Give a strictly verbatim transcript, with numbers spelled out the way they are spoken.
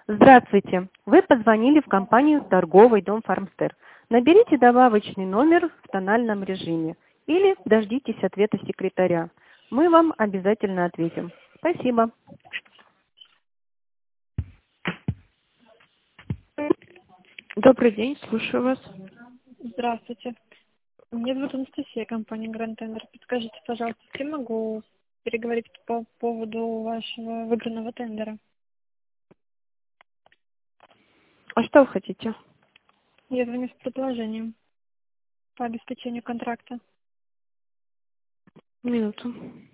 Здравствуйте! Вы позвонили в компанию «Торговый дом Фармстер». Наберите добавочный номер в тональном режиме или дождитесь ответа секретаря. Мы вам обязательно ответим. Спасибо. Добрый день, слушаю вас. Здравствуйте. Меня зовут Анастасия, компания Grand Tender. Подскажите, пожалуйста, с кем могу переговорить по поводу вашего выигранного тендера? А что вы хотите? Я звоню с предложением по обеспечению контракта. Минуту.